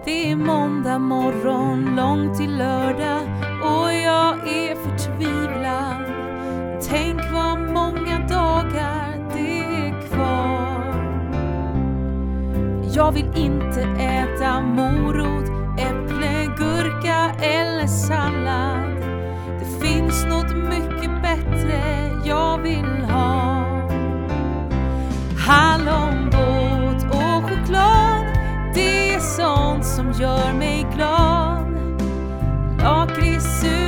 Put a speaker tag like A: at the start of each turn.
A: Det är måndag morgon, långt till lördag och jag är förtvivlad. Tänk vad många dagar det är kvar. Jag vill inte äta morot, äpple, gurka eller sallad. Det finns något mycket bättre jag vill ha. Hallonbåt och choklad, det är sånt som gör mig glad. Lakrits